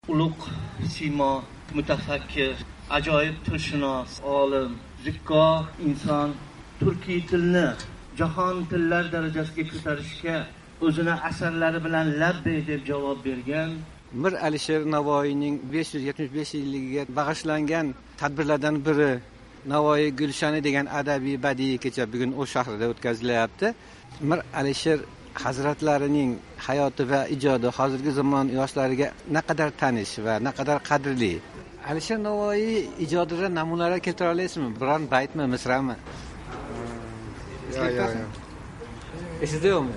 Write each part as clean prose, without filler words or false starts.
ulug' siymo, mutafakkir, ajoyib tilshunos, olim, zikkoh inson turkiy tilni jahon tillar darajasiga ko'tarishga o'zini asarlari bilan labbay deb javob bergan Mir Alisher Navoiyning 575 yilligiga bag'ishlangan tadbirlardan biri Navoiy Gulshani degan adabiy badiiy kecha bugun o'sh shahrida o'tkazilyapti. Mir Alisher hazratlarining hayoti va ijodi hozirgi zamon yoshlariga naqadar tanish va naqadar qadrli. Alisher Navoiy ijodidan namunalar keltira olasizmi? Biron baytmi, misrami? Esizmi?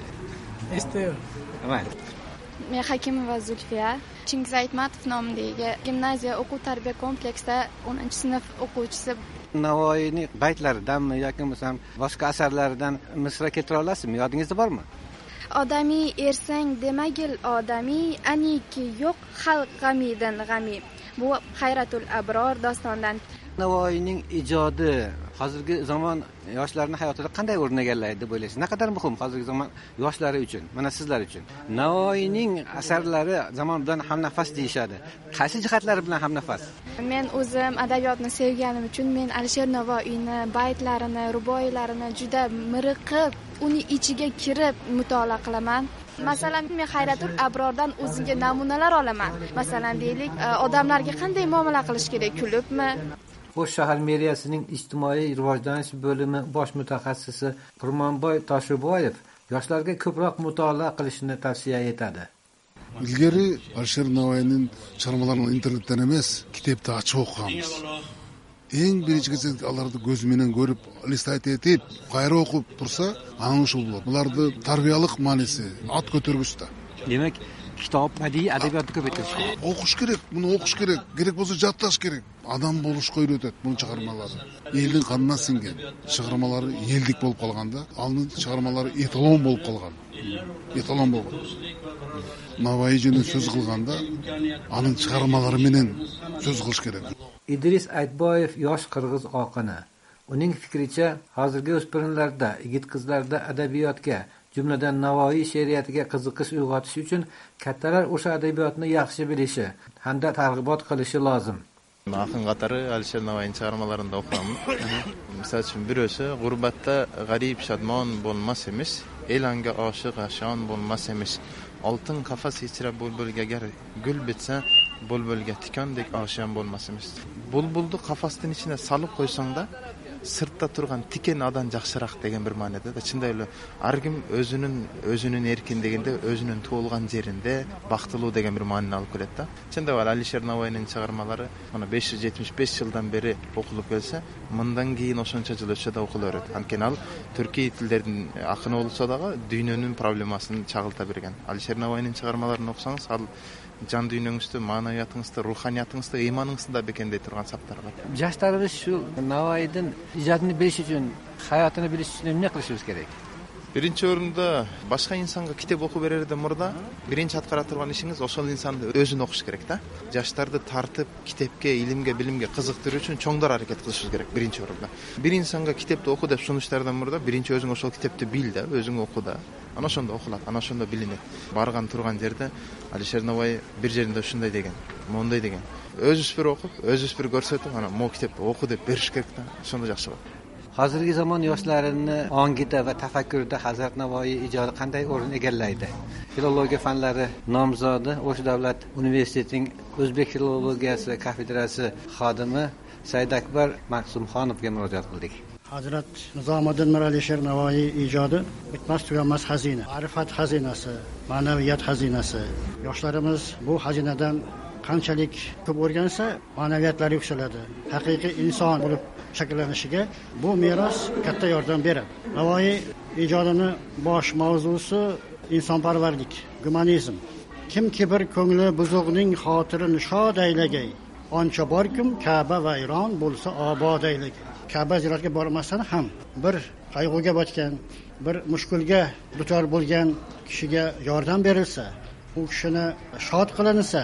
Amal. Men Hakimova Zulfiya, Chingiz Aytmatov nomidagi gimnaziya o'quv-tarbiya kompleksida 10-sinf o'quvchisi. Navoiyning baytlaridanmi yoki bo'lmasam boshqa asarlaridan misra keltira olasizmi? Yodingizda bormi? Odamiy ersang demagil odamiy, aniki yo'q xalq g'amidan g'ami. Bu Hayratul Abror dostonidan. Navoiyning ijodi hozirgi zamon yoshlarining hayotida qanday o'rin egallaydi deb o'ylaysiz? Naqadar muhim hozirgi zamon yoshlari uchun, mana sizlar uchun. Navoiyning asarlari zamon bilan hamnafas deyishadi. Qaysi jihatlari bilan hamnafas? Men o'zim adabiyotni sevganim uchun men Alisher Navoiyni baytlarini, ruboiylarini juda miriqib, uni ichiga kirib mutolaa qilaman. Masalan, men Hayratul Abrordan o'zimga namunalar olaman. Masalan, deylik, odamlarga qanday muomala qilish kerak, kulibmi? O'sh shahar meriyasining ijtimoiy rivojlanish bo'limi bosh mutaxassisi Qurmonboy Toshiboyev yoshlarga ko'proq mutolaa qilishni tavsiya etadi. Ilgari Alisher Navoiyning chiqarmalarini internetdan emas, kitobda ochib o'qiymiz. Eng birinchi gazetlarni ko'z bilan ko'rib, listat etib, qayra o'qib tursa, ana shu bo'ladi. Bularning tarbiyalik ma'nosi ot ko'targishda. Demak, kitob badiiy adabiyotni ko'paytirish kerak. O'qish kerak, buni o'qish kerak. Kerak bo'lsa jadlash kerak. Adam bo'lishga o'rgatadi buni chiqarmalari. Elning qandan singan chiqarmalari yeldik bo'lib qolganda, alning chiqarmalari etalon bo'lib qolgan. Etalon bo'lgan. Navoiyning so'z qilganda, aning chiqarmalari bilan so'z qilish kerak. Idris Aytboyev yosh qirg'iz oqini. Uning fikricha, hozirgi o'spirinlarda, yigit-qizlarda adabiyotga, jumladan Navoiy she'riyatiga qiziqish uyg'otish uchun kattalar o'sha adabiyotni yaxshi bilishi hamda targ'ibot qilishi lozim. Yaqin qatori Alisher Navoiyning chiqarmalarini o'qiyman. Misol uchun birisi g'urbatda g'arib shadmon bo'lmas emish, elanga oshiq ashon bo'lmas emish. Oltin qafas ichra bulbulga gar gul bitsa, bulbulga tikondek oshiyan bo'lmas emish. Bulbulni qafasning ichine solib qo'ysang-da, sirtda turgan tikendan yaxshiroq degan bir ma'noda. Shunday har kim o'zining erkinligida, o'zining tug'ilgan yerinde baxtli degan bir ma'noni olib keladi. Shunday Alisher Navoiyning chiqarmalari mana 575 yildan beri o'qilib kelsa, bundan keyin o'shancha yil o'tsa o'qilaveradi. Hamkenal turkiy tillarning aqini bo'lsa-da, dunyoning problemasini chag'ilta bergan. Alisher Navoiyning chiqarmalarini o'qisangiz, jon dunyongizda, ma'naviyatingizda, ruhaniyatingizda, iymoningizda bekenday turgan saptar bor. Yoshlarimiz shu Navoiyning ijodini bilish uchun, hayotini bilish uchun nima qilishimiz kerak? Birinchi o'rinda boshqa insonga kitob o'qib bererdan murda birinchi atqara turgan ishingiz o'sha insonni o'zini o'qish kerak-da. Yoshlarni tartib, kitobga, ilmga, bilimga qiziqtirish uchun cho'ngdor harakat qilishingiz kerak birinchi o'rinda. Bir insonga kitobni o'qi deb sunishlardan murda birinchi o'zing o'sha kitobni bil-da, o'zing o'qi-da. Ana shunda o'qiladi, ana shunda bilinadi. Borgan turgan yerda Alisher Navoiy bir yerinde shunday degan, bunday degan. O'zingiz bir o'qib, o'zingiz bir ko'rsatib, ana bu kitobni o'qi deb berish kerak-da. Shunda yaxshi bo'ladi. Hozirgi zamon yoshlarini ongida va tafakkurida Hazrat Navoiy ijodi qanday o'rin egallaydi? Filologiya fanlari nomzodi O'sh davlat universitetining O'zbek filologiyasi kafedrasi xodimi Said Akbar Maqsumxonovga murojaat qildik. Hazrat Nizomiddin Mir Alisher Navoiy ijodi bitmas tuganmas xazina, ma'rifat xazinasi, ma'naviyat xazinasi. Yoshlarimiz bu xazinadan qanchalik ko'p o'rgansa, ma'naviyatlari yuksaladi. Haqiqiy inson bo'lib shakllanishiga bu meros katta yordam beradi. Navoiy ijodining bosh mavzusi insonparvarlik, gumanizm. Kimki bir ko'ngli buzuqning xotirini shod aylagay, oncha borkim Ka'ba vayron bo'lsa obod aylagay. Ka'ba ziyoratiga bormasdan ham bir qayg'uga botgan, bir mushkulga duchor bo'lgan kishiga yordam berilsa, u kishini shod qilinsa,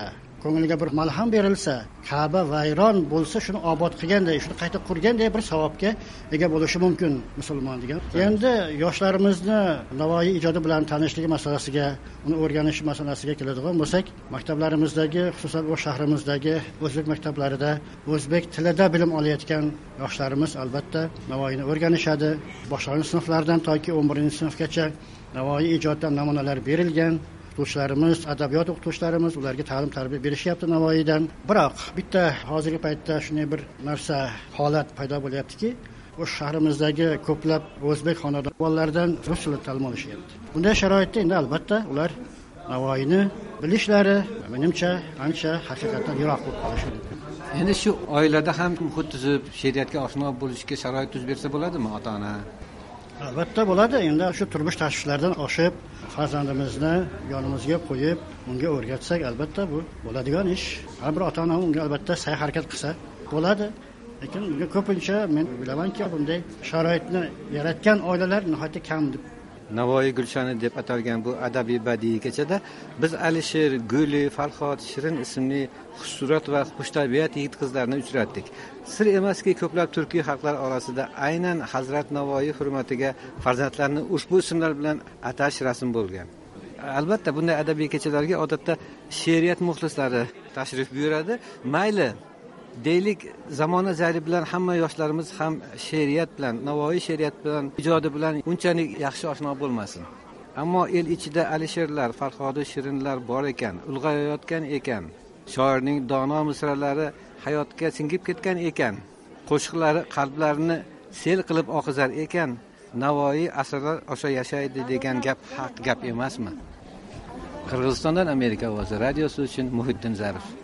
ko'ngliga bir malham berilsa, Ka'ba vayron bo'lsa, shuni obod qilganday, shuni qayta qurganday bir savobga ega bo'lishi mumkin musulmon degan. Endi yoshlarimizni Navoiy ijodi bilan tanishligi masalasiga, uni o'rganish masalasiga keladigan bo'lsak, maktablarimizdagi, xususan o'z shahrimizdagi o'zbek maktablarida o'zbek tilida bilim olayotgan yoshlarimiz albatta Navoiyni o'rganishadi. Boshlang'ich sinflardan toki 11-sinfgacha Navoiy ijodidan namunalar berilgan. O'qituvchilarimiz, adabiyot o'qituvchilarimiz ularga ta'lim-tarbiya berishyapti Navoiydan. Biroq bitta hozirgi paytda shunday bir narsa, holat paydo bo'lyaptiki, o'sha shahrimizdagi ko'plab o'zbek xonadon bolalaridan rus tilida ta'lim olishyapti. Bunday sharoitda endi albatta ular Navoiyni bilishlari menimcha ancha haqiqatdan yiroq bo'lib qolishi mumkin. Endi shu oilada ham muhit tuzib, she'riyatga oshno bo'lishga sharoit tuzib bersa bo'ladimi ota-ona? Albatta bo'ladi. Endi shu turmush tashvishlardan oshib, farzandimizni yonimizga qo'yib, unga o'rgatsak, albatta bu bo'ladigan ish. Har bir ota-ona unga albatta sa'y-harakat qilsa bo'ladi. Lekin bunga ko'pincha men bilamanki, bunday sharoitni yaratgan oilalar nihoyatda kam deb. Navoiy Gulshani deb atalgan bu adabiy badiiy kechada biz Alisher, Guli, Farhod, Shirin ismli xushsurat va xushtabiat yigit-qizlarni uchratdik. Sir emaski, ko'plab turkiy xalqlar orasida aynan Hazrat Navoiy hurmatiga farzandlarni ushbu ismlar bilan atash rasm bo'lgan. Albatta bunday adabiy kechalarga odatda she'riyat muxlislari tashrif buyuradi. Mayli deylik, zamona zari bilan hamma yoshlarimiz ham she'riyat bilan, Navoiy she'riyat bilan, ijodi bilan unchalik yaxshi oshno bo'lmasin. Ammo el ichida Alisherlar, Farhodi, Shirinlar bor ekan, ulg'ayayotgan ekan. Shoirning dono misralari hayotga singib ketgan ekan. Qo'shiqlari qalblarni sel qilib oqizar ekan. Navoiy asrlar osha yashaydi degan gap haq gap emasmi? Qirg'izistondan Amerika ovozi radiosi uchun Muhiddin Zarif.